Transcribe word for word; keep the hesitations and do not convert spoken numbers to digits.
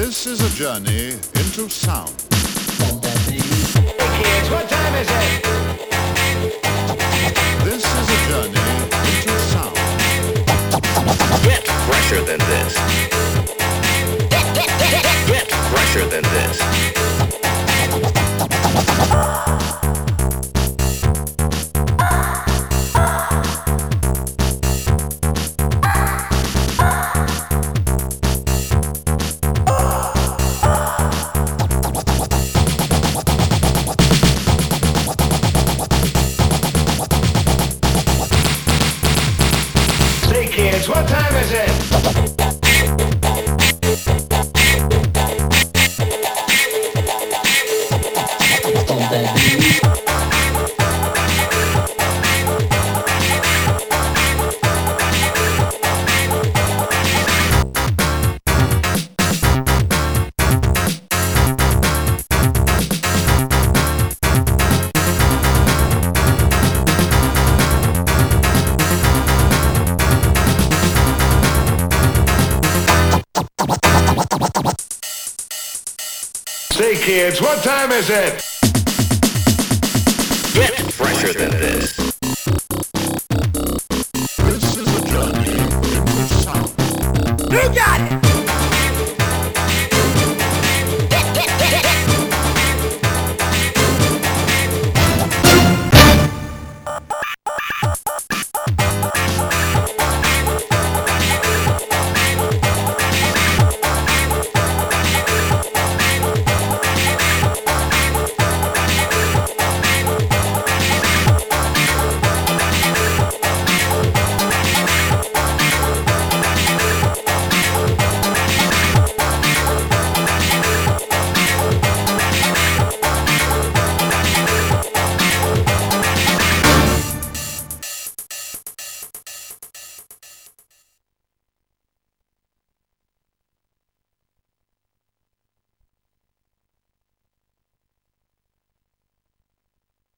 This is a journey into sound. Hey kids, what time is it? This is a journey into sound. Get fresher than this. Get, get, get, get, get fresher than this. Say kids, what time is it? Say kids, what time is it? Get fresher than this.